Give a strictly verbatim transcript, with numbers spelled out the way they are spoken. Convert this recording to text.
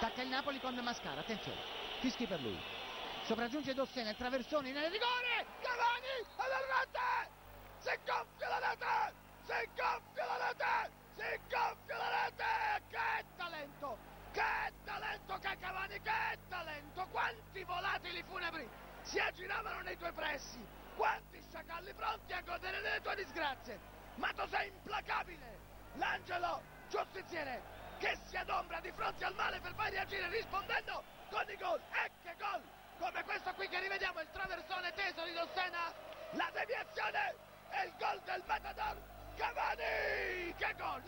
Attacca il Napoli con Mascara, attenzione, fischi per lui. Sopraggiunge Dossena, il traversone nel rigore. Cavani alla rete! Si gonfia la rete! Si gonfia la rete! Si gonfia la rete! Che talento! Che talento che Cavani! Che talento! Quanti volatili funebri si aggiravano nei tuoi pressi! Quanti sciacalli pronti a godere delle tue disgrazie! Ma tu sei implacabile! L'angelo giustiziere che si adombra di fronte al male per poi reagire rispondendo con i gol. E che gol! Come questo qui che rivediamo, il traversone teso di Dossena, la deviazione e il gol del Matador Cavani! Che gol!